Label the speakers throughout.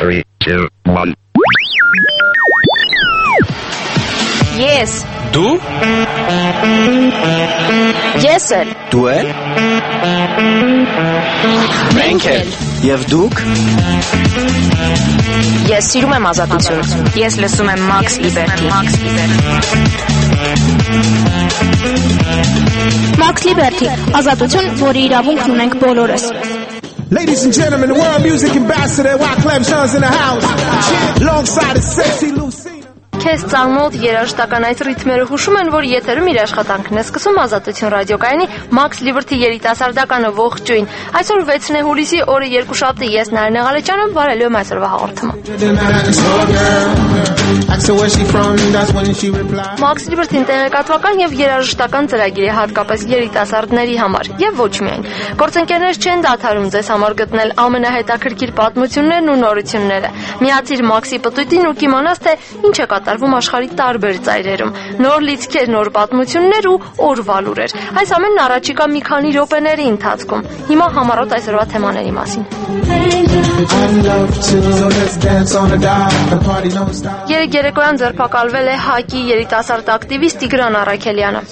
Speaker 1: 3, 2, 1.
Speaker 2: Yes.
Speaker 3: Դու?
Speaker 2: Ես էլ։
Speaker 4: Դու էլ։
Speaker 2: Մենք էլ։
Speaker 4: Եվ դուք։
Speaker 2: Ես սիրում եմ ազատություն։ Ես լսում եմ Max Liberty։
Speaker 5: Max Liberty, ազատություն, որի իրավունքն ունենք բոլորս։
Speaker 6: Ladies and gentlemen, the world music ambassador Wyclef Jean's in the house. Alongside the sexy Lucina.
Speaker 7: Քեզ ծանոթ երաժշտական այս ռիթմերը հուշում են, որ եթերում իր աշխատանքն է սկսում Ազատություն ռադիոկայանի Max Liberty երիտասարդականը ողջույն։ Այսօր 6 հուլիսի օրը երկուշաբթի ես Նարինե Ղալեջյանը բարելու եմ այսօրվա հաղորդումը։ Max Liberty-ն տեղեկատվական եւ երաժշտական ծրագիր է հատկապես երիտասարդների համար եւ ոչ միայն։ Գործընկերներ չեն դադարում ձեզ համար գտնել ամենահետաքրքիր պատմություններն ու նորությունները։ Միացիր Max-ի պտույտին ու կիմանաս թե ինչ է կատարվում աշխարհի տարբեր ծայրերում։ Նոր լիցքեր, նոր պատմություններ ու օրվա լուրեր։ Այս ամենն առաջիկա մի քանի րոպեների ընթացքում։ Հիմա համառոտ այսօրվա թեմաների մասին։ Երեկոյան ձերբակալվել է ՀԱԿ-ի երիտասարդ ակտիվիստ Տիգրան Առաքելյանը։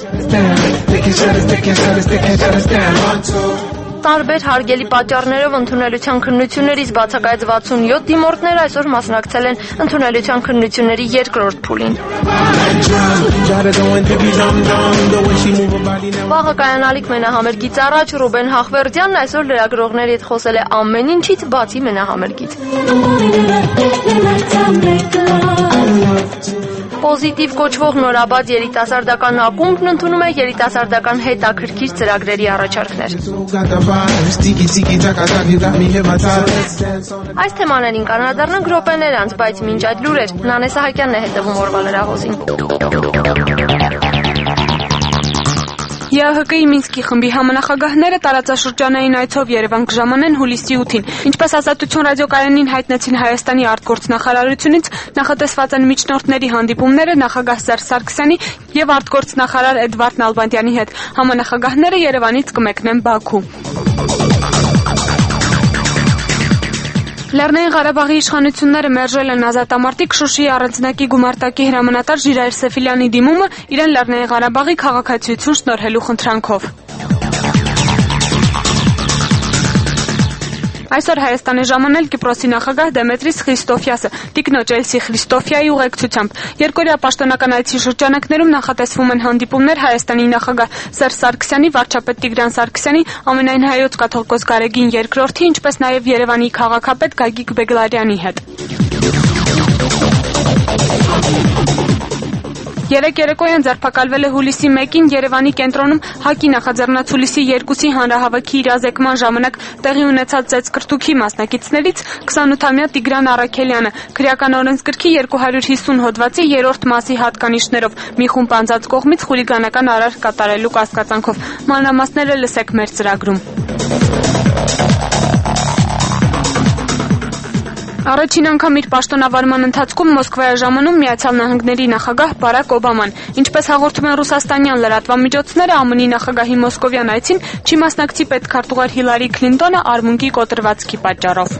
Speaker 7: Տարբեր հարգելի պատճառներով ընդունելության քննություններից բացակայած 67 դիմորդներ այսօր մասնակցել են ընդունելության քննությունների երկրորդ փուլին։ Վաղը կայանալիք մենահամերգից առաջ Ռուբեն Հախվերդյանն այսօր լրագրողների հետ խոսել է ամեն ինչից բացի մենահամերգից։ Պոզիտիվ կոչվող նորաբաց երիտասարդական ակումբն ընդունում է երիտասարդական հետաքրքիր ծրագրերի առաջարկներ։ Այս թեմաներին կանրադառնանք րոպեներ անց, բայց մինչ այդ լուրեր Նանե Սահակյանն է հետևում օրվա լրահոսին։
Speaker 8: ԵԱՀԿ-ի Մինսկի խմբի համանախագահները տարածաշրջանային այցով Երևան կժամանեն հուլիսի 8-ին։ Ինչպես Ազատություն ռադիոկայանին հայտնեցին Հայաստանի արտգործնախարարությունից, նախատեսված են միջնորդների հանդիպումները նախագահ Սերժ Սարգսյանի եւ արտգործնախարար Էդվարդ Նալբանդյանի հետ։ Համանախագահները Երևանից կմեկնեն Բաքու։ Լեռնային Ղարաբաղի իշխանությունները մերժել են ազատամարտիկ Շուշիի առանձնակի գումարտակի հրամանատար Ժիրայր Սեֆիլյանի դիմումը իրեն Լեռնային Ղարաբաղի քաղաքացիություն շնորհելու խնդրանքով։ Այսօր Հայաստան է ժամանել Կիպրոսի նախագահ Դեմետրիս Խրիստոֆիասը տիկնոջ Էլսի Խրիստոֆիայի ուղեկցությամբ։ Երկօրյա պաշտոնական այցի շրջանակներում նախատեսվում են հանդիպումներ Հայաստանի նախագահ Սերժ Սարգսյանի, վարչապետ Տիգրան Սարգսյանի, ամենայն հայոց կաթողիկոս Գարեգին II, ինչպես նաև Երևանի քաղաքապետ Գագիկ Բեգլարյանի հետ։ Երեկ երեկոյան ձերբակալվել է հուլիսի 1-ին Երևանի կենտրոնում ՀԱԿ-ի նախաձեռնած հուլիսի 2-ի հանրահավաքի իրազեկման ժամանակ տեղի ունեցած ծեծկրտուքի մասնակիցներից 28-ամյա Տիգրան Առաքելյանը քրեական օրենսգրքի 250 հոդվածի 3-րդ մասի հատկանիշներով մի խումբ անձանց կողմից խուլիգանական արարք կատարելու կասկածանքով։ Մանրամասները լսեք մեր ծրագրում։ Առաջին անգամ իր պաշտոնավարման ընթացքում Մոսկվա է ժամանում Միացյալ Նահանգների նախագահ Բարակ Օբաման։ Ինչպես հաղորդում են ռուսաստանյան լրատվամիջոցները, ԱՄՆ-ի նախագահի մոսկովյան այցին չի մասնակցի պետքարտուղար Հիլարի Քլինտոնը արմունկի կոտրվածքի պատճառով։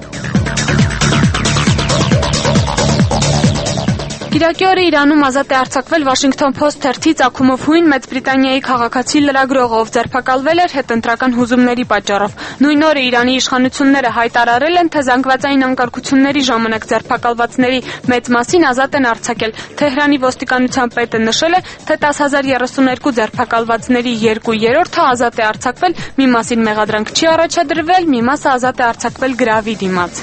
Speaker 8: Կիրակի օրը Իրանում ազատ է արձակվել Washington Post թերթի ծագումով հույն Մեծ Բրիտանիայի քաղաքացի լրագրողը, ով ձերբակալվել էր հետընտրական հուզումների պատճառով։ Նույն օրը Իրանի իշխանությունները հայտարարել են, թե զանգվածային անկարգությունների ժամանակ ձերբակալվածների մեծ մասին ազատ են արձակել։ Թեհրանի ոստիկանության պետը նշել է, թե 10,032 ձերբակալվածների 2/3-ը ազատ է արձակվել, մի մասին մեղադրանք չի առաջադրվել, մի մասը ազատ է արձակվել գրավի դիմաց։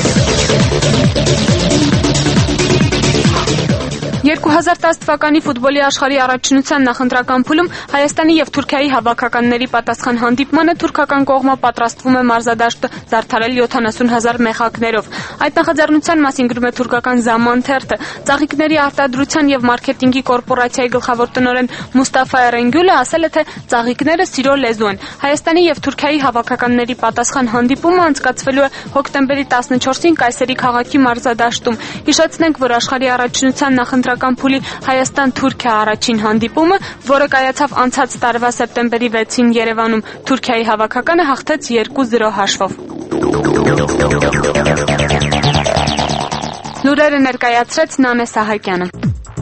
Speaker 8: 2010 թվականի ֆուտբոլի աշխարհի առաջնության նախընտրական փուլում Հայաստանի եւ Թուրքիայի հավաքականների պատասխան հանդիպմանը թուրքական կողմը պատրաստվում է մարզադաշտը զարդարել 70,000 մեխակներով։ Այդ նախաձեռնության մասին գրում է թուրքական Zaman թերթը։ Ծաղիկների արտադրության եւ մարքեթինգի կորպորացիայի գլխավոր տնօրեն Մուստաֆա Էրենգյուլը ասել է, թե ծաղիկները սիրո լեզու են։ Հայաստանի եւ Թուրքիայի հավաքականների պատասխան հանդիպումը անցկացվելու է հոկտեմբերի 14-ին Կայսերի քաղաքի մարզադաշտում։ Հիշեցնենք, որ աշխարհի առաջնության նախընտրական փուլի Հայաստան-Թուրքիա առաջին հանդիպումը, որը կայացավ անցած տարվա սեպտեմբերի 6-ին Երևանում, Թուրքիայի հավաքականը հաղթեց 2-0 հաշվով։ Լուրերը ներկայացրեց Նանե Սահակյանը։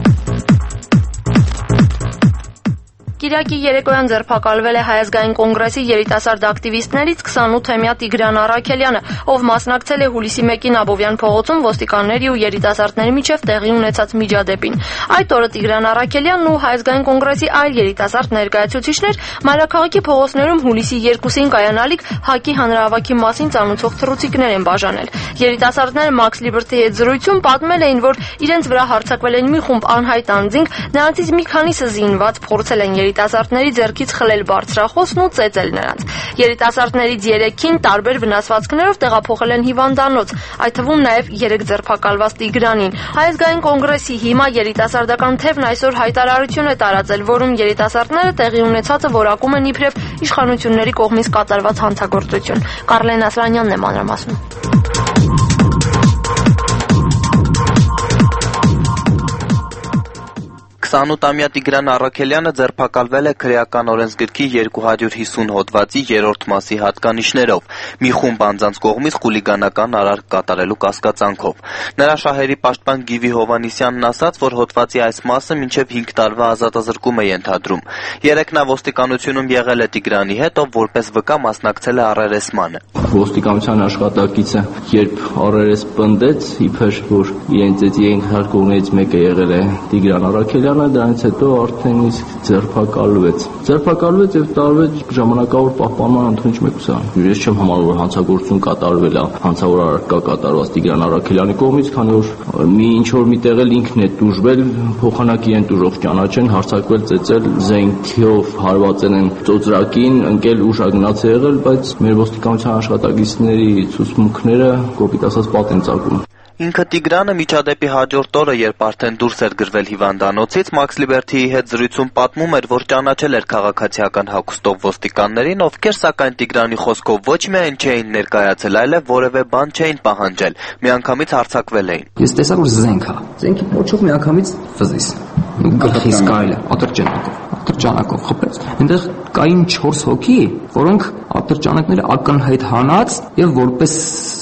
Speaker 7: Կիրակի երեկոյան ձերբակալվել է Հայ ազգային կոնգրեսի երիտասարդ ակտիվիստներից 28-ամյա Տիգրան Առաքելյանը, ով մասնակցել է հուլիսի 1-ին Աբովյան փողոցում ոստիկանների ու երիտասարդների միջև տեղի ունեցած միջադեպին։ Այդ օրը Տիգրան Առաքելյանն ու Հայ ազգային կոնգրեսի այլ երիտասարդ ներկայացուցիչներ մայրաքաղաքի փողոցներում հուլիսի 2-ին կայանալիք ՀԱԿ-ի հանրահավաքի մասին ծանոթող թռուցիկներ են բաժանել։ Երիտասարդները Max Liberty-ի հետ զրույցում պատմել էին, որ իրենց վրա հարձակվել են մի խումբ անհայտ անձինք, նրանցից մի քանիսը զինված փորձել են երիտասարդների ձեռքից խլել բարձրախոսն ու ծեծել նրանց։ Երիտասարդներից 3-ին տարբեր վնասվածքներով տեղափոխել են հիվանդանոց, այդ թվում նաև 3 ձերբակալված Տիգրանին։ Հայ ազգային կոնգրեսի հիմա երիտասարդական թևն այսօր հայտարարություն է տարածել, որում երիտասարդները տեղի ունեցածը որակում են իբրև իշխանությունների կողմից կատարված հանցագործություն։ Կարլեն Ասրանյանն է մանրամասնում։
Speaker 1: 28-ամյա Տիգրան Առաքելյանը ձերբակալվել է քրեական օրենսգրքի 250 հոդվածի 3-րդ մասի հատկանիշներով, մի խումբ անձանց կողմից խուլիգանական արարք կատարելու կասկածանքով։ Նրա շահերի պաշտպան Գիվի Հովհաննիսյանն ասաց, որ հոդվածի այս մասը մինչև 5 տարվա ազատազրկում է ենթադրում։ Երեքնա ոստիկանությունում եղել է Տիգրանի հետ, ով որպես վկա մասնակցել է առերեսմանը։
Speaker 3: Ոստիկանության աշխատակիցը երբ առերես պնդեց, իբր որ իրենց ենթարկողներից մեկը եղել է Տիգրան Առաքելյանը, դրանից հետո արդեն իսկ ձերբակալվեց եւ տարվեց ժամանակավոր պահպանման ընդունիչ մեկուսան։ Ես չեմ համարում, որ հանցագործություն կատարվել է, հանցավոր արարք կատարված Տիգրան Առաքելյանի կողմից, քանի որ ինչ-որ միտեղ էլ ինքն է տուժվել, փոխանակի են տուժող ճանաչեն, հարձակվել, ծեծել, զենքով հարվածել են ծոծրակին, ընկել ուժագնաց է եղել, բայց մեր ոստիկանության աշխատակիցների ցուցմունքները կոպիտ ասած պատ են ծագում։
Speaker 1: Ինքը Տիգրանը միջադեպի հաջորդ օրը, երբ արդեն դուրս էր գրվել հիվանդանոցից, Max Liberty-ի հետ զրույցում պատմում էր, որ ճանաչել էր քաղաքացիական հագուստով ոստիկաններին, ովքեր սակայն Տիգրանի խոսքով ոչ միայն չէին ներկայացել, այլև որևէ բան չէին պահանջել, միանգամից հարձակվել էին։
Speaker 4: Ես տեսա, որ զենք է, զենքի փոչով միանգամից վզիս, գլխիս կայել է, ատրճանակով խփեց։ Այնտեղ կային 4 հոգի, որոնք ատրճանակները ակնհայտ հանած եւ որպես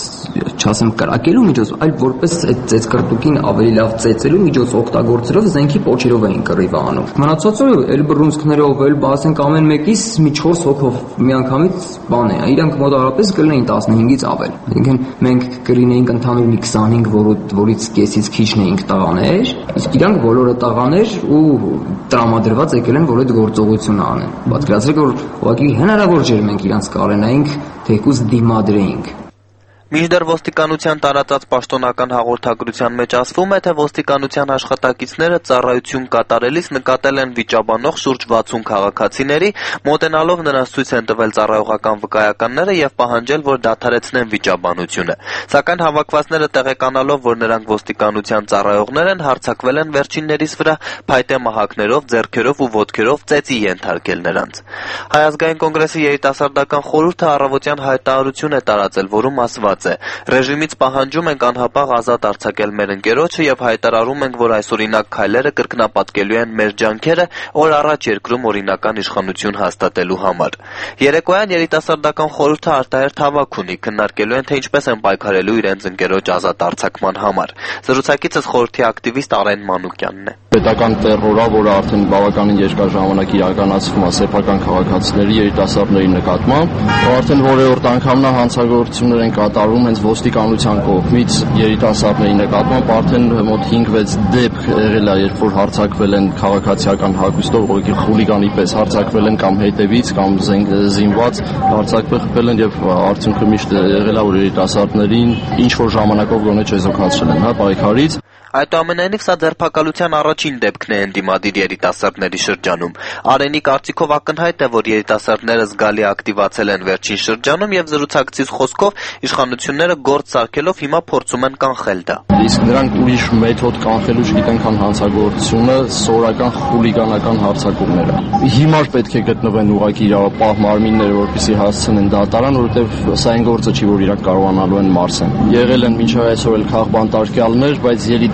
Speaker 4: չասեմ կրակելու միջոց, այլ որպես այդ ծեծկրտուկին ավելի լավ ծեծելու միջոց օգտագործելով զենքի պոչերով էին կռիվը անում։ Մնացածը էլ բռունցքներով, էլ ասենք ամեն մեկից մի 4 հոգով միանգամից բան է։ Իրանք մոտավորապես կլինեին 15-ից ավել։ Այսինքն մենք կլինեինք ընդհանուր մի 25, որից կեսից քիչն էինք տղաներ, իսկ իրանք բոլորը տղաներ ու տրամադրված եկել են, որ այդ գործողությունը անեն։ Պատկերացրեք, որ ուղղակի հնարավոր չէր մենք իրանք կարենայինք թեկուզ դիմադրեինք։
Speaker 1: Մինչդեռ ոստիկանության տարածած պաշտոնական հաղորդագրության մեջ ասվում է, թե ոստիկանության աշխատակիցները ծառայություն կատարելիս նկատել են վիճաբանող շուրջ 60 քաղաքացիների, մոտենալով նրանց ցույց են տվել ծառայողական վկայականները եւ պահանջել, որ դադարեցնեն վիճաբանությունը։ Սակայն հավաքվածները տեղեկանալով, որ նրանք ոստիկանության ծառայողներ են, հարձակվել են վերջիններիս վրա փայտե մահակներով, ձեռքերով ու ոտքերով ծեծի ենթարկել նրանց։ Հայ ազգային կոնգրեսի երիտասարդական խորհուրդը առավոտյան հայտարարություն է տարածել, որում ասված Ռեժիմից պահանջում ենք անհապաղ ազատ արձակել մեր ընկերոջը եւ հայտարարում ենք, որ այսօրինակ քայլերը կրկնապատկելու են մեր ջանքերը օր առաջ երկրում օրինական իշխանություն հաստատելու համար։ Երեկոյան երիտասարդական խորհուրդը արտահերթ հավաք ունի, քննարկելու են, թե ինչպես են պայքարելու իրենց ընկերոջ ազատ արձակման համար։ Զրուցակիցս խորհրդի ակտիվիստ Արեն Մանուկյանն է։
Speaker 3: Պետական տերորը, որը արդեն բավականին երկար ժամանակ իրականացվում է սեփական քաղաքացիների երիտասարդների նկատմամբ, արդեն որերորդ անգամն է հանցագործություններ են կատարվում հենց ոստիկանության կողմից երիտասարդների նկատմամբ, արդեն մոտ 5-6 դեպք եղել է, երբ որ հարձակվել են քաղաքացիական հագուստով, ուղղակի խուլիգանի պես հարձակվել են կամ հետևից կամ զինված հարձակվել են եւ արդյունքը միշտ եղել է, որ երիտասարդներին ինչ որ ժամանակով գոնե չեզոքացրել են, պայքարից։
Speaker 1: Այդուամենայնիվ սա ձերբակալության առաջին դեպքն է ընդդիմադիր երիտասարդների շրջանում։ Արենի կարծիքով ակնհայտ է, որ երիտասարդները զգալի ակտիվացել են վերջին շրջանում եւ զրուցակցից խոսքով իշխանությունները գործ սարքելով հիմա փորձում են կանխել դա։
Speaker 3: Իսկ նրանք ուրիշ մեթոդ կանխելու չգիտեն, քան հանցագործությունը, սորական խուլիգանական հարձակումները։ Հիմար պետք է գտնվեն ուղղակի իրավապահ մարմինները, որպեսզի հասցնեն դատարան, որովհետեւ սա այն գործը չի, որ իրանք կարողանալու են մարսեն։ Եղել են մինչև այսօր էլ քաղբանտարկյալներ, բայց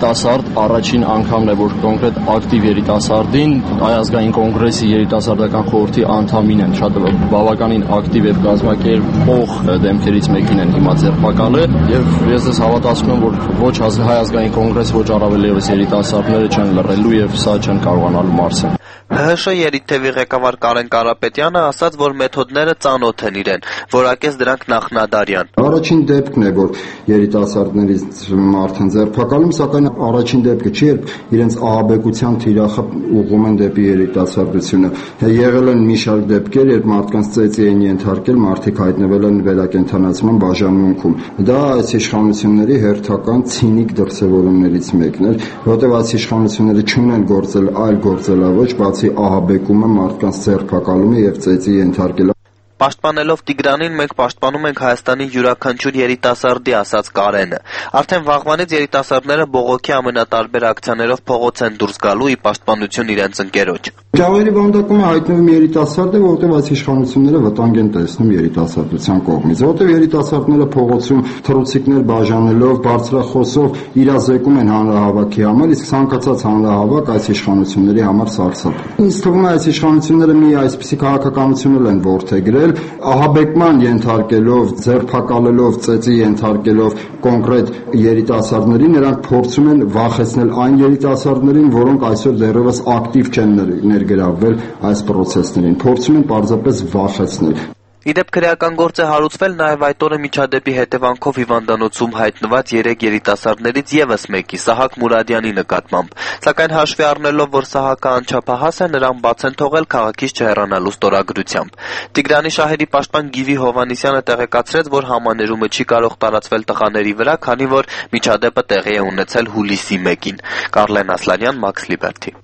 Speaker 3: երիտասարդ առաջին անգամն է, որ կոնկրետ ակտիվ երիտասարդին Հայազգային կոնգրեսի երիտասարդական խորհրդի անդամին են, շատ բավականին ակտիվ եւ կազմակերպող դեմքերից մեկին են հիմա ձերբակալել եւ ես ես հավատացնում եմ, որ ոչ Հայազգային կոնգրես, ոչ առավել եւս երիտասարդները չեն լռելու եւ սա չեն կարողանալու մարսել։
Speaker 1: ՀՀՇ երիտթևի ղեկավար Կարեն Կարապետյանը ասաց, որ մեթոդները ծանոթ են իրեն, որակեց դրանք նախնադարյան։
Speaker 9: Առաջին դեպքն է, որ երիտասարդներից մարդ են ձերբակալում, սակայն առաջին դեպքը չի, երբ իրենց ահաբեկության թիրախը ուղղում են դեպի երիտասարդությունը։ Եղել են մի շարք դեպքեր, երբ մարդկանց ծեծի են ենթարկել, մարդիկ հայտնվել են վերակենդանացման բաժանմունքում։ Դա այս իշխանությունների հերթական ցինիկ դրսևորումներից մեկն էր, որտեղ այս իշխանությունները չունեն գործել այլ գործելավոճ, բացի ահաբեկումը, մարդկանց ձերբակալումը եւ ծեծի ենթարկելը։
Speaker 1: Պաշտպանելով Տիգրանին, մենք պաշտպանում ենք Հայաստանի յուրաքանչյուր երիտասարդի, ասաց Կարենը։ Արդեն վաղվանից երիտասարդները բողոքի ամենատարբեր ակցիաներով փողոց են դուրս գալու ի պաշտպանություն իրենց ընկերոջ։
Speaker 9: Ջավերի բանդակում հայտնվում երիտասարդը, որտեղ այս իշխանությունները վտանգ են տեսնում երիտասարդության կողմից, որտեղ երիտասարդները փողոցում թռուցիկներ բաժանելով, բարձրախոսով իրազեկում են հանրահավաքի համար, իսկ ցանկացած հանրահավաք այս իշխանությունների համար սարսափ է։ Ինձ թվում է այս իշխանությունները մի այսպիսի քաղաքականություն են որդեգրել, ահաբեկման ենթարկելով, ձերբակալելով, ծեծի ենթարկելով կոնկրետ երիտասարդներին, նրանք փորձում են վախեցնել այն երիտասարդներին, որոնք այսօր դեռևս ակտիվ չեն ներգրավվել այս պրոցեսներին, փորձում են պարզապես վախեցնել։
Speaker 1: Իդեպ քրեական գործ է հարուցվել նաև այդ օրը միջադեպի հետևանքով հիվանդանոցում հայտնված 3 երիտասարդներից եւս մեկի՝ Սահակ Մուրադյանի նկատմամբ։ Սակայն հաշվի առնելով, որ Սահակը անչափահաս է, նրան բաց են թողել քաղաքից չհեռանալու ստորագրությամբ։ Տիգրանի շահերի պաշտպան Գիվի Հովհաննիսյանը տեղեկացրեց, որ համաներումը չի կարող տարածվել տղաների վրա, քանի որ միջադեպը տեղի է ունեցել հուլիսի 1-ին։ Կարլեն Ասլանյան, Max Liberty։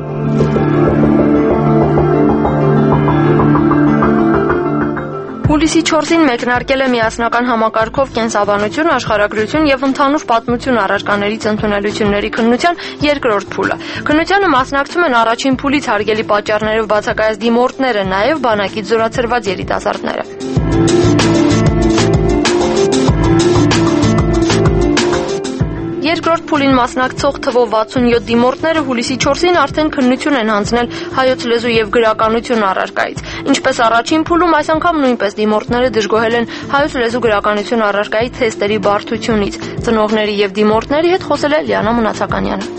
Speaker 7: Հուլիսի 4-ին մեկնարկել է միասնական համակարգով կենսաբանություն, աշխարհագրություն եւ ընդհանուր պատմություն առարկաներից ընդունելությունների քննության երկրորդ փուլը։ Քննությանը մասնակցում են առաջին փուլից հարգելի պատճառներով բացակայած դիմորդները, նաեւ բանակից զորացրված երիտասարդները։ Երկրորդ փուլին մասնակցող թվով 67 դիմորդները հուլիսի 4-ին արդեն քննություն են հանձնել հայոց լեզու եւ գրականություն առարկայից։ Ինչպես առաջին փուլում, այս անգամ նույնպես դիմորդները դժգոհել են հայոց լեզու գրականություն առարկայի թեստերի բարդությունից։ Ծնողների եւ դիմորդների հետ խոսել է Լիանա Մնացականյանը։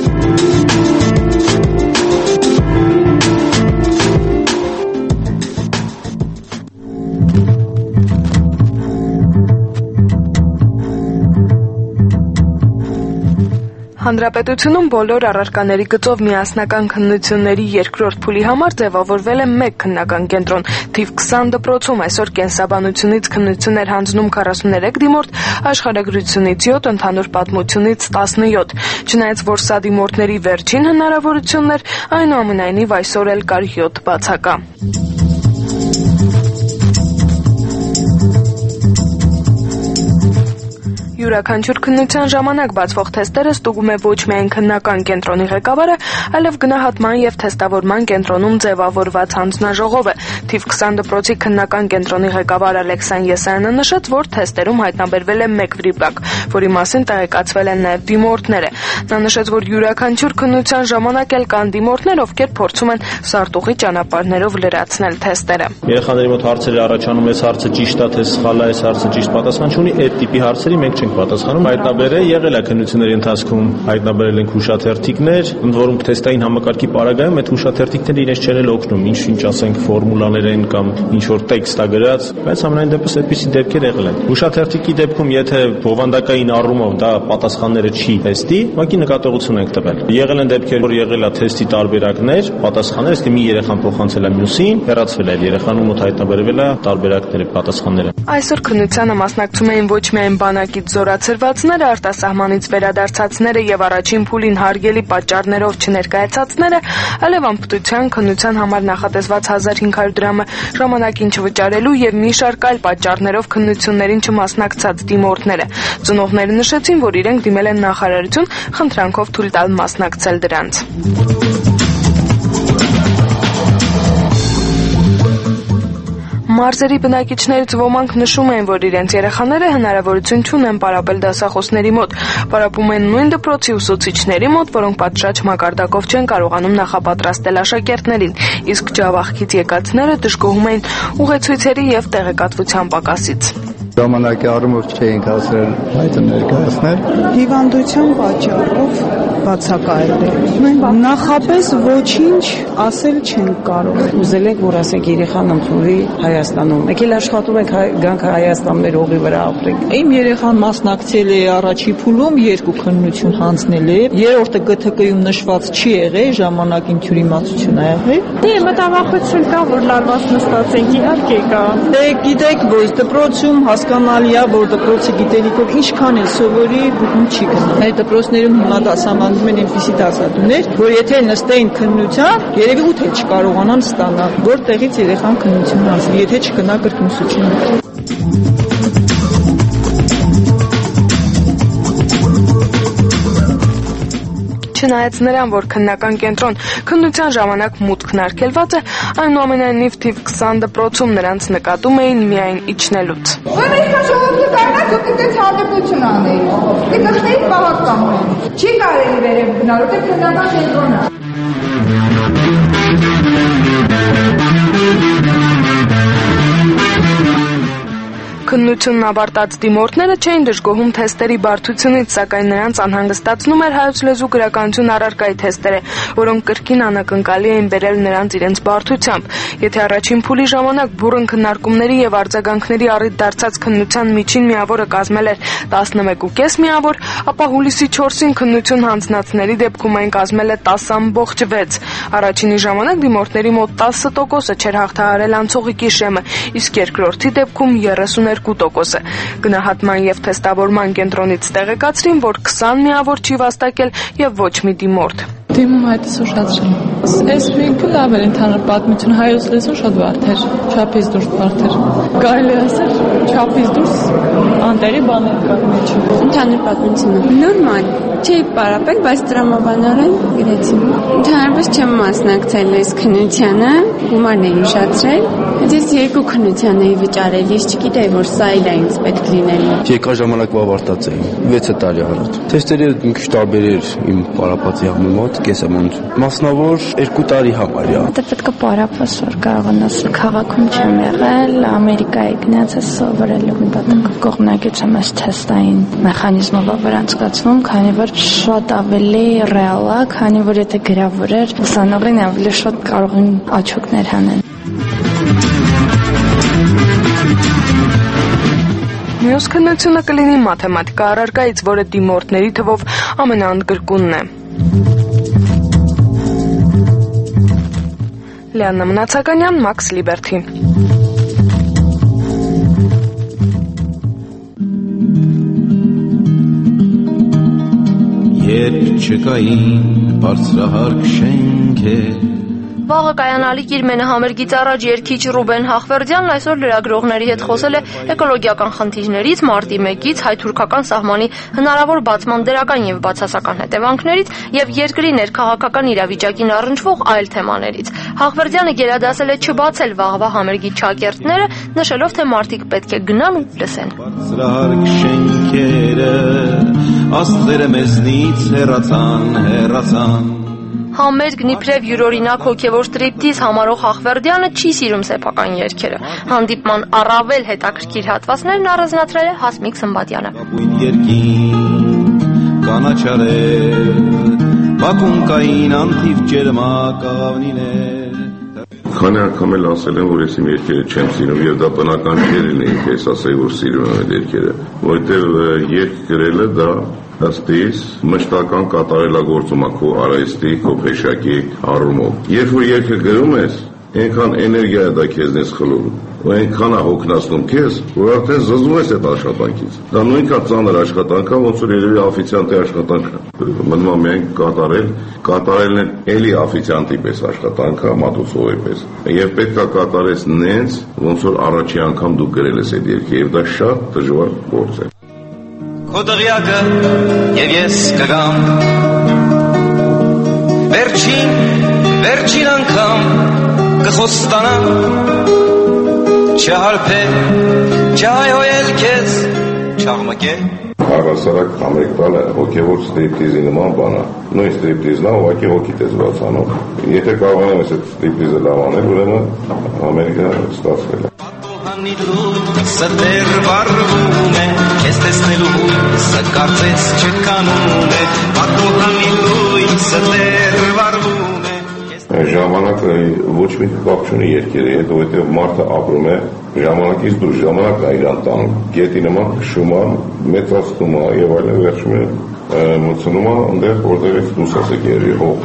Speaker 10: Հանրապետությունում բոլոր առարկաների գծով միասնական քննությունների երկրորդ փուլի համար ձևավորվել է 1 քննական կենտրոն։ Թիվ 20 դպրոցում այսօր կենսաբանությունից քննություն էր հանձնում 43 դիմորդ, աշխարհագրությունից 7, ընդհանուր պատմությունից 17։ Չնայած որ սա դիմորդների վերջին հնարավորությունն էր, այնուամենայնիվ այսօր էլ կար 7 բացակա։ Յուրաքանչյուր քննության ժամանակ բացվող թեստերը ստուգում է ոչ միայն քննական կենտրոնի ղեկավարը, այլև գնահատման եւ թեստավորման կենտրոնում ձևավորված հանձնաժողովը։ Թիվ 20 դպրոցի քննական կենտրոնի ղեկավար Ալեքսան Եսայանը նշեց, որ թեստերում հայտնաբերվել է 1 վրիպակ, որի մասին տեղեկացվել են նաեւ դիմորդները։ Նա նշեց, որ յուրաքանչյուր քննության ժամանակ էլ կան դիմորդներ, ովքեր փորձում են սարտուղի ճանապարհներով լրացնել թեստերը։
Speaker 11: Երեխաների մոտ հարցեր առաջանում, այս հարցը ճիշտ է, թե սխալ է, այս հարցը ճիշտ պատասխան չունի, այդ տիպի հարցերի մենք չենք պատասխանում։ Հայտնաբերել եղել է քննությունների ընթացքում, հայտնաբերել ենք հուշաթերթիկներ, ընդ որում թեստային համակարգի պարագայում այդ հուշաթերթիկները իրենց չեն օգնում, ինչ ասենք ֆորմուլաներ են կամ ինչ որ տեքստ է գրած, բայց ամենայն դեպս այդպիսի դեպքեր եղել են։ Հուշաթերթիկի դեպքում եթե բովանդակային առումով դա պատասխանները չի թեստի, ուղղակի նկատողություն ենք տվել։ Եղել են դեպքեր, որ եղել է թեստի տարբերակներ, պատասխաններ, իսկ մի երեխան փոխանցել է մյուսին, հեռացվել է երեխան ու մոտ հայտնաբերվել է տարբերակները, պատասխանները։
Speaker 10: Այսօր քննությանը մասնակցում էին ոչ միայն բանակից զորացրվածները, արտասահմանից վերադարձածները եւ առաջին փուլին հարգելի պատճառներով չներկայացածները, այլև անպտության քննության համար նախատեսված 1500 դրամը ժամանակին չվճարելու եւ մի շարք այլ պատճառներով քննություններին չմասնակցած դիմորդները։ Ծնողները նշեցին, որ իրենք դիմել են նախարարություն խնդրանքով թույլ տալ մասնակցել դրանց։ մարզերի բնակիչներից ոմանք նշում են, որ իրենց երեխաները հնարավորություն չունեն պարապել դասախոսների մոտ, պարապում են նույն դպրոցի ուսուցիչների մոտ, որոնք պատշաճ մակարդակով չեն կարողանում նախապատրաստել աշակերտներին, իսկ ջավախքից եկածները դժգոհում էին ուղեցույցերի եւ տեղեկատվության պակասից։
Speaker 12: Ժամանակի առումով չէինք հասրել այդ ներկայացնել։
Speaker 13: Հիվանդության պատճառով բացակայել է։ Նախապես ոչինչ ասել չենք կարող։
Speaker 14: Ուզել ենք, որ ասենք երեխան ընդունվի Հայաստանում։ Մեկ էլ աշխատում ենք գանք Հայաստան մեր օղի վրա ապրենք։
Speaker 13: Իմ երեխան մասնակցել է առաջի փուլում, 2 քննություն հանձնել է։ Երրորդը ԳԹԿ-ում նշված չի եղել, ժամանակին թյուրիմացություն ա եղել։
Speaker 15: Դե մտավախություն կա, որ լարված նստած ենք, իհարկե կա։
Speaker 13: Դե գիտեք, որ դպրոցում հասկանալի է, որ դպրոցի գիտելիքով ինչքան էլ սովորի, բուխում չի գնա։ Այդ դպրոցներում հիմա դասավանդում են այնպիսի դասատուներ, որ եթե նստեին քննության, երևի 8 էլ չկարողանան ստանալ, որտեղից երեխան քննություն անցնի, եթե չգնա կրկնուսություն։
Speaker 10: Չնայած նրան, որ քննական կենտրոն քննության ժամանակ մուտքն արգելված է, այնուամենայնիվ թիվ 20 դպրոցում նրանց նկատում էին միայն իջնելուց։
Speaker 16: Ուրեմն այսքան ժողովուրդը կարնա դուք այդպես հանդիպություն անեի։ Դե կխնեիք պահական։ Չի կարելի վերև գնալ, որտեղ քննական կենտրոնն է։
Speaker 10: Քննությունն ավարտած դիմորդները չէին դժգոհում թեստերի բարդությունից, սակայն նրանց անհանգստացնում էր հայոց լեզու գրականություն առարկայի թեստերը, որոնք կրկին անակնկալի էին բերել նրանց իրենց բարդությամբ։ Եթե առաջին փուլի ժամանակ բուռն քննարկումների եւ արձագանքների առիթ դարձած քննության միջին միավորը կազմել էր 11.5 միավոր, ապա հուլիսի 4-ին քննություն հանձնածների դեպքում այն կազմել է 10.6։ Առաջինի ժամանակ դիմորդների մոտ 10%-ը չէր հաղթահարել անցողիկի շեմը, իսկ երկրորդի դեպքում 32%-ը։ Գնահատման եւ թեստավորման կենտրոնից տեղեկացրին, որ 20 միավոր չի վաստակել եւ ոչ մի դիմորդ։
Speaker 15: Դիմում այդպես ուշադրում։ Այս ինքը լավ էր ընդհանուր պատմություն, հայոց լեզուն շատ բարդ էր, չափից դուրս բարդ էր։ Կարելի ասել չափից դուրս անտերի բաներ կար մեջ։
Speaker 17: Ընդհանուր պատմությունը նորմալ չի պարապել, բայց տրամաբանորեն գրեցի։ Ընդհանրապես չեմ մասնակցել այս քննությանը, գումարն էի ուշացրել։ Ես 2 քննության էի վճարել, ես չգիտեի, որ սա էլ ինձ պետք լինելու։
Speaker 18: Երկար ժամանակվա ավարտած էի, 6 տարի առաջ։ Թեստերը մի քիչ տարբեր էր իմ պարապած եղմի մոտ, կեսամոնց։ Մասնավոր 2 տարի համարյա։
Speaker 17: Դա պետք է պարապես, որ կարողանաս քաղաքում չեմ եղել, Ամերիկայի գնացած սովորելու նպատակով կողմնակցում ես թեստային մեխանիզմով վերանցկացվում, քանի որ շատ ավելի ռեալ է, քանի որ եթե գրավոր էր, ուսանողին ավելի շատ կարող են աչուկներ հանեն։
Speaker 10: Մյուս քննությունը կլինի մաթեմատիկա առարկայից, որը դիմորդների թվով ամենաընդգրկունն է։ Լիաննա Մնացականյան, Մաքս Լիբերթի։
Speaker 19: Երբ չկային բարձրահարկ շենքեր
Speaker 7: Վաղը կայանալիք իր մենահամերգից առաջ երգիչ Ռուբեն Հախվերդյանն այսօր լրագրողների հետ խոսել է էկոլոգիական խնդիրներից, մարտի 1-ից հայ-թուրքական սահմանի հնարավոր բացման դրական եւ բացասական հետևանքներից եւ երկրի ներքաղաքական իրավիճակին առնչվող այլ թեմաներից։ Հախվերդյանը գերադասել է չբացել վաղվա համերգի չակերտները, նշելով, թե մարդիկ պետք է գնան ու լսեն։
Speaker 19: Բարձրահարկ շենքերը աստղերը մեզնից հեռացան
Speaker 7: Համերգն իբրև յուրօրինակ հոգևոր ստրիպտիզ համարող Հախվերդյանը չի սիրում սեփական երգերը։ Հանդիպման առավել հետաքրքիր հատվածներն առանձնացրել է Հասմիկ Սմբատյանը։
Speaker 19: Բակում կային անթիվ ջերմակ աղավնիներ։
Speaker 20: Քանի անգամ էլ ասել եմ, որ ես իմ երգերը չեմ սիրում եւ դա բնական չէ լինի, թե ես ասեի, որ սիրում եմ այդ երգերը, որովհետեւ երգ գրելը դա ըստ իս մշտական կատարելագործում է քո արհեստի, քո փեշակի առումով։ Երբ որ երգը գրում ես, այնքան էներգիա է դա քեզնից խլում, ու այնքան է հոգնածնում քեզ, որ արդեն զզվում ես այդ աշխատանքից։ Դա նույնքան ծանր աշխատանք է, ոնց որ երևի աֆիցիանտի աշխատանքը։ Մնում է միայն կատարելն էլի աֆիցիանտի պես աշխատանք է, մատուցողի պես։ Եվ պետք է կատարես նենց, ոնց որ առաջի անգամ դու գրել ես այդ երգը, եւ դա շատ դժվար գործ է։
Speaker 19: Քո դղյակը եւ ես կգամ վերջին անգամ կխոստանամ չհարբե չհայհոյել քեզ չաղմկել
Speaker 20: Առասարակ համերգ տալը հոգևոր ստրիպտիզի նման բան է։ Նույն ստրիպտիզն է, ուղղակի հոգիդ ես բացանում։ Եթե կարողանեմ այս ստրիպտիզը լավ անել, ուրեմն համերգը ստացվել է։
Speaker 19: Սդեր վարվում է, ես տեսնելու հույսը կարծես չկանում է, պատոհանի լույսը դեր վարվում է։
Speaker 20: Ժամանակը ոչ մի կապ չունի երկերի հետ, որովհետև մարդը ապրում է ժամանակից դուրս, ժամանակն է իրան տանում, գետի նման քշում է, մեծացնում է եւ այլն, վերջում է մտցնում է այնտեղ, որտեղից դուրս ասեք երևի հող։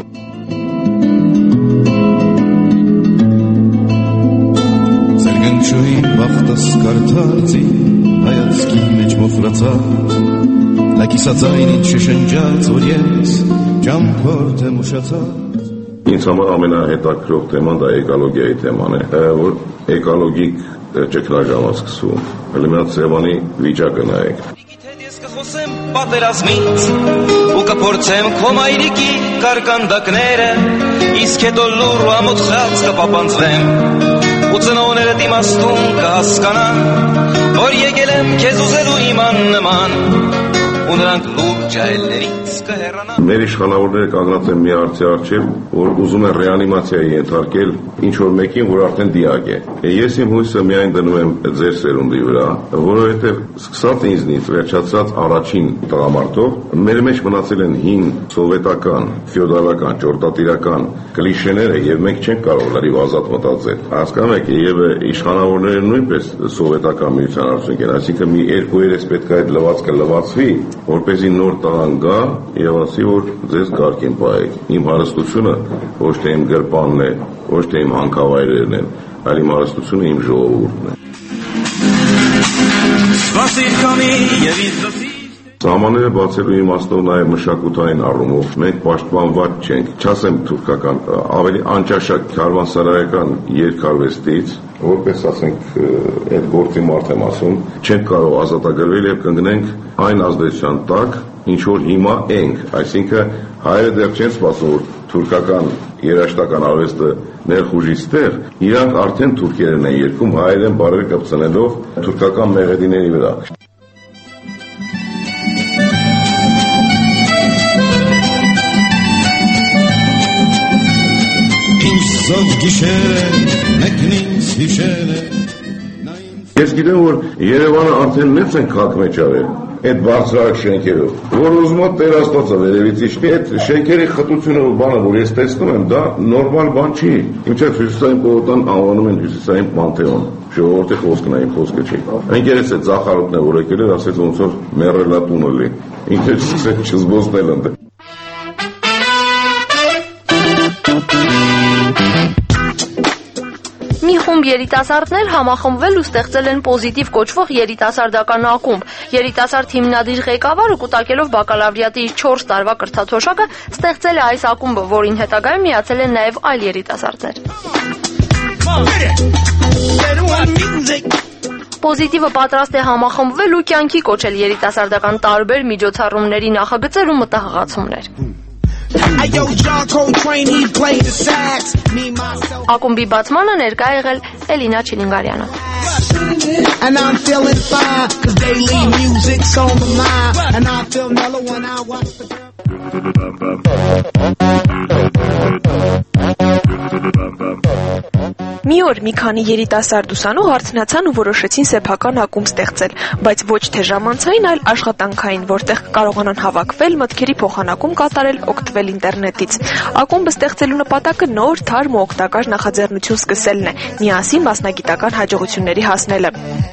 Speaker 19: Զերգնչուի բախտս կարդացի, հայացքի մեջ մոխրացած, լակիսածային ինչ շշնջաց, որ ես ճամփորդ եմ ուշացած
Speaker 20: Ինձ համար ամենահետաքրքրող թեման դա էկոլոգիայի թեման է, որ էկոլոգիկ ճգնաժամ է սկսվում։ Հələ Սևանի վիճակը նայեք։
Speaker 19: Ես կխոսեմ պատերազմից ու կփորձեմ քո մայրիկի կարկանդակները, իսկ հետո լուր ու ամոթխած կպապանձվեմ ու ծնողներդ իմաստուն կհասկանան, որ եկել եմ քեզ ուզելու իման նման ու նրանք լուր ջահելներից կհեռանան։
Speaker 20: Մեր իշխանավորները կանգնած են մի հարցի առջև, որ ուզում են ռեանիմացիայի ենթարկել ինչ-որ մեկին, որ արդեն դիակ է։ Ես իմ հույսը միայն դնում եմ ձեր սերունդի վրա, որովհետև սկսած ինձնից վերջացած առաջին տղամարդով, մեր մեջ մնացել են հին սովետական, ֆեոդալական, ճորտատիրական կլիշեները եւ մենք չենք կարող լրիվ ազատ մտածել։ Հասկանում եք, եւ իշխանավորները նույնպես սովետական միության արդյունք են, այսինքն մի երկու երես պետք է այդ լվացքը լվացվի, որպեսզի նոր տղան գա եւ ասի, որ ձեզ կարգին պահեք։ Իմ հարստությունը ոչ թե իմ գրպանն է, ոչ թե իմ հանքավայրերն են, այլ իմ հարստությունը իմ ժողովուրդն է։ Սահմանները բացելու իմաստով նաև մշակութային առումով մենք պաշտպանված չենք, չասեմ թուրքական, ավելի անճաշակ քարվանսարայական երկարվեստից, որպես ասենք այդ գործի մարդ եմ ասում, չենք կարող ազատագրվել եւ կընկնենք այն ազդեցության տակ, ինչ որ հիմա ենք, այսինքն հայերը դեռ չեն սպասում, որ թուրքական երաշտական արվեստը ներխուժի ստեղ, իրանք արդեն թուրքերեն են երգում, հայերեն բարեր կպցնելով թուրքական մեղեդիների վրա։ Ես գիտեմ, որ Երևանը արդեն մեծ են քաղաք մեջ արել, այդ բարձրահարկ շենքերով, որ ուզում է Տեր Աստվածը վերևից իջնի, այդ շենքերի խտությունը ու բանը, որ ես տեսնում եմ, դա նորմալ բան չի։ Ինչեւ Հյուսիսային պողոտան անվանում են Հյուսիսային Պանթեոն, ժողովրդի խոսքն է, իմ խոսքը չի։ Ընկերս այդ Զախարովն է, որ եկել էր, ասեց ոնց որ մեռելա տունը լի։ Ինքը սկսեց չզբոսնել ընդ։
Speaker 7: Մի խումբ երիտասարդներ համախմբվել ու ստեղծել են պոզիտիվ կոչվող երիտասարդական ակումբ։ Երիտասարդ հիմնադիր ղեկավարը կուտակելով բակալավրիատի 4 տարվա կրթաթոշակը ստեղծել է այս ակումբը, որին հետագայում միացել են նաև այլ երիտասարդներ։ Պոզիտիվը պատրաստ է համախմբվել ու կյանքի կոչել երիտասարդական տարբեր միջոցառումների նախագծեր ու մտահղացումներ։ Ակումբի բացմանը ներկա եղել Էլինա Չիլինգարյանը։
Speaker 6: And I'm feeling fine, cause daily music's on my mind. And I feel mellow when I watch the
Speaker 10: Մի օր մի քանի երիտասարդ ուսանող հարցնացան ու որոշեցին սեփական ակումբ ստեղծել, բայց ոչ թե ժամանցային, այլ աշխատանքային, որտեղ կարողանան հավաքվել, մտքերի փոխանակում կատարել, օգտվել ինտերնետից։ Ակումբը ստեղծելու նպատակը նոր, թարմ ու օգտակար նախաձեռնություն սկսելն է, միասին մասնագիտական հաջողությունների հասնելը։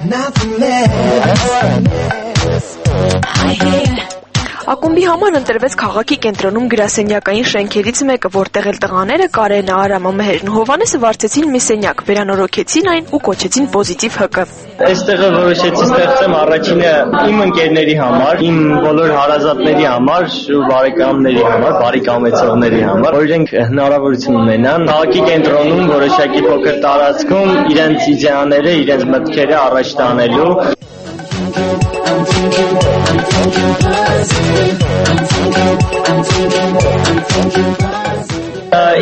Speaker 10: Ակումբի համար ընտրվեց քաղաքի կենտրոնում գրասենյակային շենքերից մեկը, որտեղ էլ տղաները Կարենը, Արամը, Մեհերն ու Հովանեսը վարձեցին մի սենյակ, վերանորոգեցին այն ու կոչեցին Պոզիտիվ ՀԿ։
Speaker 21: Այստեղ որոշեցի ստեղծեմ առաջինը իմ ընկերների համար, իմ բոլոր հարազատների համար ու բարեկամների համար, բարեկամեցողների համար, որ իրենք հնարավորություն ունենան քաղաքի կենտրոնում որոշակի փոքր տարածքում իրենց իդեաները, իրենց մտքերը առաջ տանելու։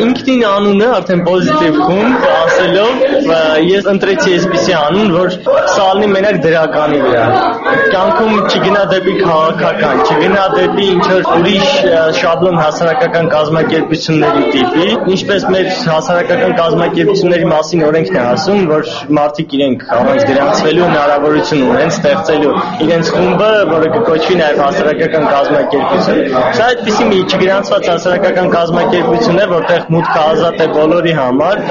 Speaker 21: ինքնին անունը արդեն պոզիտիվ խումբ ասելով ես ընտրեցի այսպիսի անուն, որ սալնի մենակ դրականի վրա։ Կյանքում չգնա դեպի քաղաքական, չգնա դեպի ինչ-որ ուրիշ շաբլոն հասարակական կազմակերպությունների տիպի, ինչպես մեր հասարակական կազմակերպությունների մասին օրենքն է ասում, որ մարդիկ իրենք առանց գրանցվելու հնարավորություն ունեն ստեղծելու իրենց խումբը, որը կկոչվի նաև հասարակական կազմակերպություն։ Սա այդպիսի մի չգրանցված հասարակական կազմակերպություն է, որտեղ մուտքը ազատ է բոլորի համար։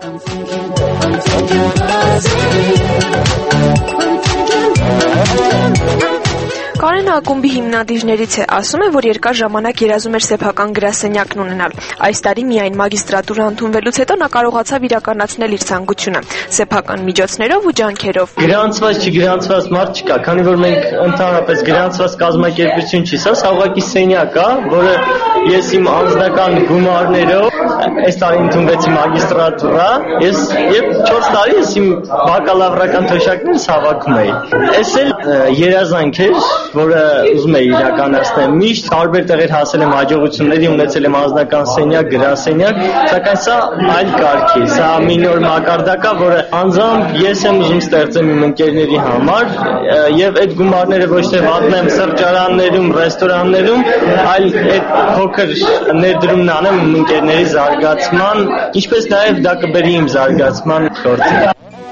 Speaker 10: Կարենը ակումբի հիմնադիրներից է, ասում է, որ երկար ժամանակ երազում էր սեփական գրասենյակն ունենալ։ Այս տարի միայն մագիստրատուրա ընդունվելուց հետո նա կարողացավ իրականացնել իր ցանկությունը սեփական միջոցներով ու ջանքերով։
Speaker 21: Գրանցված չգրանցված մարդ չկա, քանի որ մենք ընդհանրապես գրանցված կազմակերպություն չի, սա ուղղակի սենյակ է, որը ես իմ անձնական գումարներով այս տարի ընդունվեցի մագիստրատուրա, ես եւ 4 տարի ես իմ բակալավրական թոշակներս հավաքում էի։ Այս էլ երազանք էր, որը ուզում էի իրականացնել։ Միշտ տարբեր տեղեր հասել եմ հաջողությունների, ունեցել եմ անձնական սենյակ, գրասենյակ, սակայն սա այլ կարգ է, սա մի նոր մակարդակ է, որը անձամբ ես եմ ուզում ստեղծել իմ ընկերների համար, եւ այդ գումարները ոչ թե վատնեմ սրճարաններում, ռեստորաններում, այլ այդ փոքր ներդրումն անեմ իմ ընկերների զարգացման, ինչպես նաեւ դա կբերի իմ զարգացման գործին։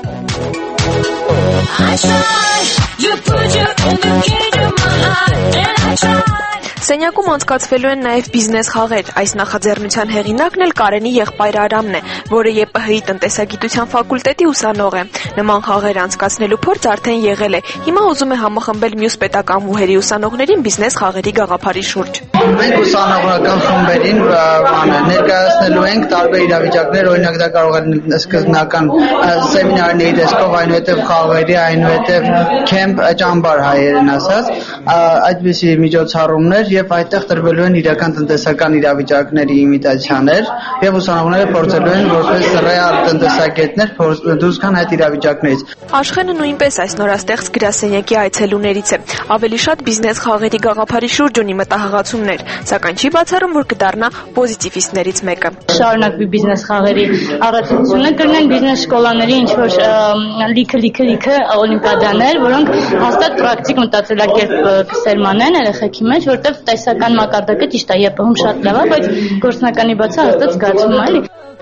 Speaker 10: Սենյակում անցկացվելու են նաև բիզնես խաղեր։ Այս նախաձեռնության հեղինակն էլ Կարենի եղբայր Արամն է, որը ԵՊՀ-ի տնտեսագիտության ֆակուլտետի ուսանող է։ Նման խաղեր անցկացնելու փորձ արդեն եղել է։ Հիմա ուզում է համախմբել մյուս պետական վուհերի ուսանողներին բիզնես խաղերի գաղափարի շուրջ։
Speaker 2: Մենք ուսանողական խմբերին ներկայացնելու ենք տարբեր իրավիճակներ, օրինակ դա կարող է սկզբնական սեմինարների տեսքով, այնուհետև խաղերի, այնուհետև քեմփ ճամբար հայերեն ասած, այդպիսի միջոցառումներ եւ այդտեղ տրվելու են իրական տնտեսական իրավիճակների իմիտացիաներ եւ ուսանողները փորձելու են որպես ռեալ տնտեսագետներ դուրս գան այդ իրավիճակներից։
Speaker 10: Աշխենը նույնպես այս նորաստեղծ գրասենյակի այցելուներից է։ Ավելի շատ բիզնես խաղերի գաղափարի շուրջ ունի մտահղացումներ, սակայն չի բացառում, որ կդառնա պոզիտիվիստներից մեկը։
Speaker 22: Շարունակվի բիզնես խաղերի առաքելությունը կրնեն բիզնես շկոլաների ինչ որ լիքը օլիմպիադաներ, որոնք հաստատ պրակտիկ մտածելակերպ կսերմանեն երեխեքի մեջ, որտեղ տեսական մակարդակը ճիշտ է, ԵՊՀ-ում շատ լավ է, բայց գործնականի բացը հաստատ զգացվում է, էլի։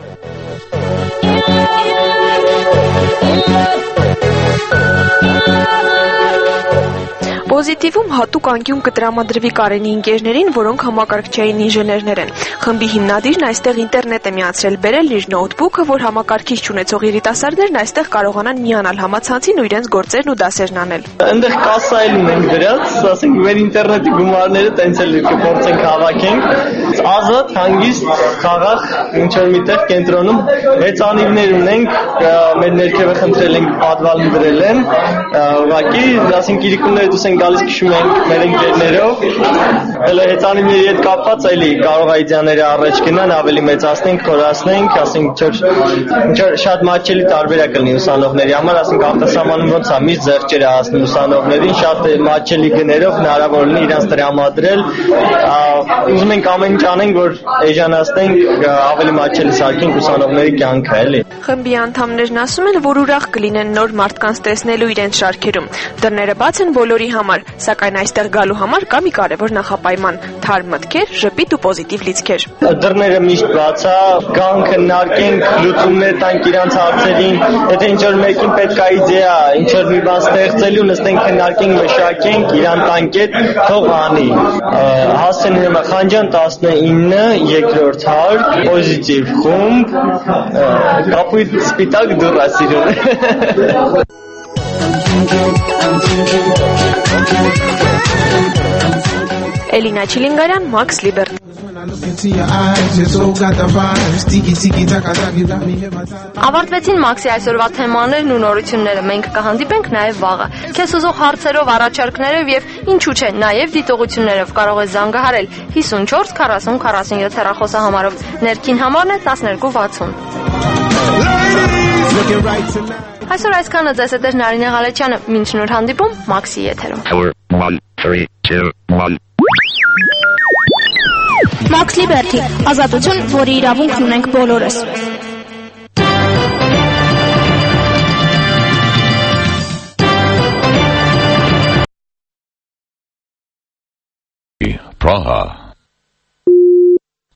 Speaker 22: Պոզիտիվում հատուկ անկյուն կտրամադրվի Կարենի ընկերներին, որոնք համակարգչային ինժեներներ են։ Խմբի հիմնադիրն այստեղ ինտերնետ է միացրել բերել իր նոութբուքը, որ համակարգիչ չունեցող երիտասարդներն այստեղ կարողանան միանալ համացանցին ու իրենց գործերն ու դասերն անել։
Speaker 21: Այնտեղ կասայել ունենք դրած, ասենք մեր ինտերնետի գումարները տենց էլ կփորձենք հավաքենք։ Ազատ, հանգիստ, խաղաղ, ինչ որ միտեղ կենտրոնում հեծանիվներ ունենք, մեր ներքևը խնդրել ենք պատվալ դրել են, ուղղակի, ասենք իրիկունները դուս են գալիս քշում ենք մեր ընկերներով, հələ հեծանիվների հետ կապված էլի կարող է իդեաները առաջ գնան, ավելի մեծացնենք, խորացնենք, ասենք ինչ շատ մատչելի տարբերակ կլինի ուսանողների համար, ասենք արտասահմանում ոնց է միշտ ձեռքերը հասնում ուսանողներին, շատ մատչելի գներով հնարավոր լինի իրանց տրամադրել, ուզում ենք ամեն ինչ անենք, որ էժանացնենք, ավելի մատչելի սարքենք ուսանողների կյանքը, էլի։
Speaker 10: Խմբի անդամներն ասում են, որ ուրախ կլինեն նոր մարդկանց տեսնելու իրենց շարքերում։ Դռները բաց են բոլորի համար, սակայն այստեղ գալու համար կա մի կարևոր նախապայման՝ թարմ մտքեր, ժպիտ ու պոզիտիվ լիցքեր։
Speaker 21: Դռները միշտ բաց է, գանք քննարկենք, լուծումներ տանք իրանց հարցերին, եթե ինչ-որ մեկին պետք է իդեա, ինչ-որ մի բան ստեղծելու, նստենք քննարկենք, մշակենք, իրան տանք հետ, թող անի։ Հասցենում է Խանջան 19, երկրորդ հարկ, պոզիտիվ խումբ, կապույտ սպիտակ դուռ է սիրուն։
Speaker 10: Էլինա Չիլինգարյան, Մաքս Լիբերտ։
Speaker 7: Ավարտվեցին Մաքսի այսօրվա թեմաներն ու նորությունները, մենք կհանդիպենք նաև վաղը։ Քեզ ուզող հարցերով, առաջարկներով եւ ինչու՞ չէ, նաև դիտողություններով կարող ես զանգահարել 54 40 47 հեռախոսահամարով։ Ներքին համարն է 1260։ Այսօր այսքանը ձեզ հետ էր Նարինե Ղալեչյանը, մինչ նոր հանդիպում Մաքսի եթերում։
Speaker 5: Max Liberty, ազատություն, որի իրավունքն ունենք բոլորս։
Speaker 8: Praha